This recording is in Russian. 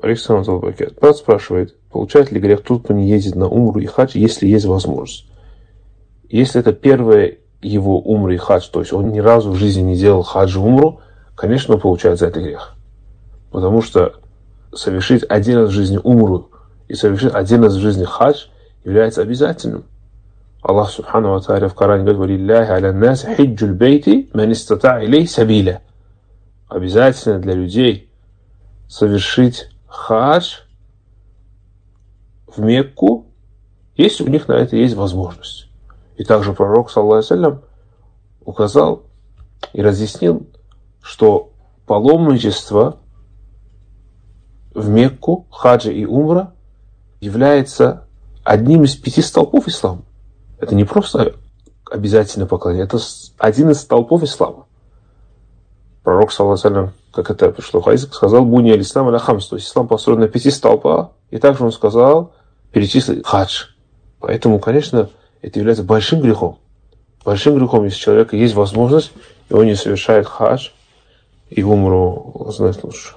Брат спрашивает, получает ли грех тот, кто не ездит на умру и хадж, если есть возможность. Если это первое его умра и хадж, то есть он ни разу в жизни не делал хадж и умру, конечно, он получает за это грех. Потому что совершить один раз в жизни умру и совершить один раз в жизни хадж является обязательным. Аллах Субхану ва Тааля в Коране говорит: «Валилляхи аля нас хиджуль бейти ман истата илей сабиля». Обязательно для людей совершить хадж в Мекку, если у них на это есть возможность. И также пророк, саллаллаху алейхи ва саллям, указал и разъяснил, что паломничество в Мекку, хаджа и умра является одним из 5 столпов ислама. Это не просто обязательное поклонение, это один из столпов ислама. Пророк, саллаллаху алейхи ва саллям, как это пришло в хадисе, сказал: «Буни аль-ислам аля хамс», то есть ислам построен на 5 столпах, и также он сказал перечислить хадж. Поэтому, конечно, это является большим грехом. Большим грехом, если у человека есть возможность, и он не совершает хадж и умру, знает лучше.